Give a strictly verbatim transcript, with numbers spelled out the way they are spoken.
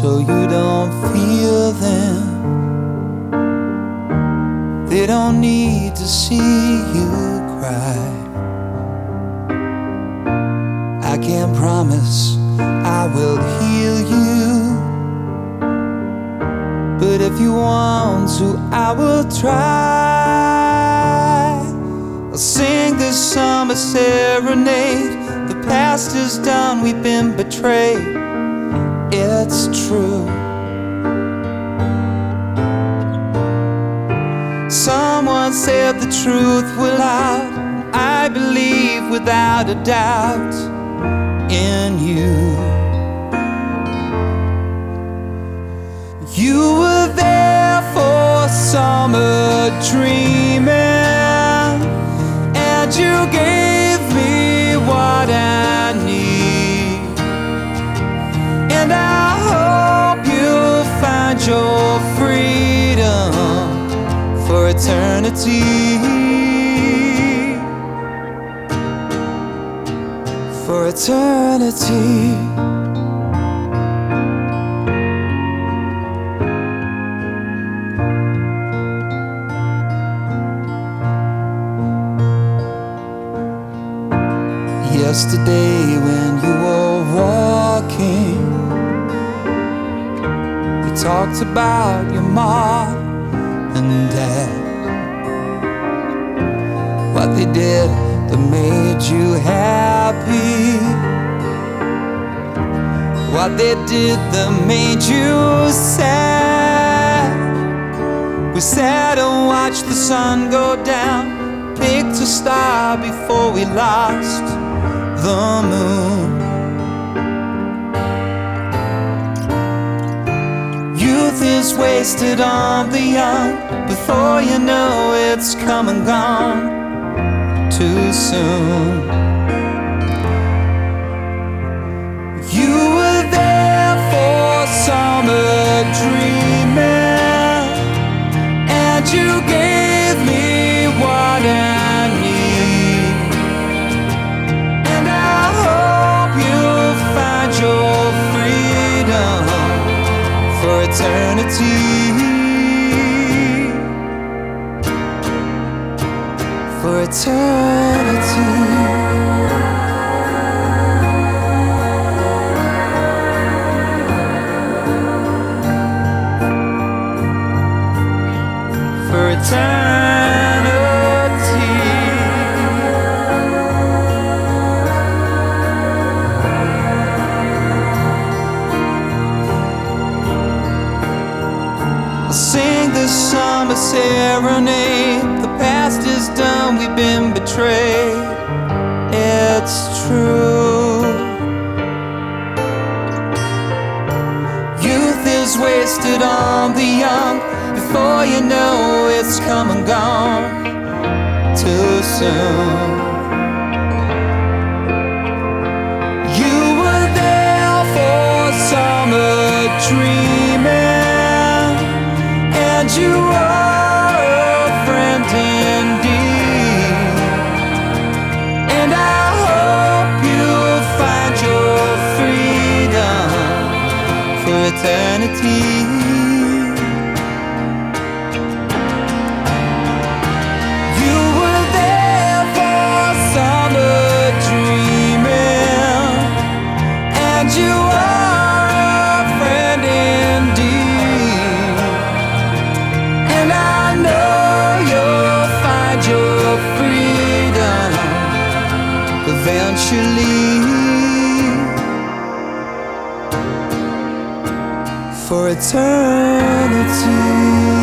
so you don't feel them. They don't need to see you cry. I can't promise I will heal you, but if you want to, I will try. I'll sing this summer serenade. The past is done, we've been betrayed. It's true. Someone said the truth will out. I believe without a doubt in you. You were there for summer dreaming, and you gave me what I need. And I hope you'll find your freedom for eternity. For eternity. Yesterday when you were walking, we talked about your mom and dad, what they did that made you happy, what they did that made you sad. We sat and watched the sun go down, picked a star before we lost the moon. Youth is wasted on the young. Before you know it's come and gone too soon. You were there for summer dreaming, and you gave me what I need. And I hope you'll find your freedom for eternity. For eternity. For eternity. I'll sing this summer serenade. The past is done, we've been betrayed. It's true. Youth is wasted on the young. Before you know it's come and gone too soon. You were there for summer dreaming, and you are a friend indeed. And I hope you'll find your freedom for eternity. You were there for summer dreaming, and you are a friend indeed. And I know you'll find your freedom eventually. For eternity.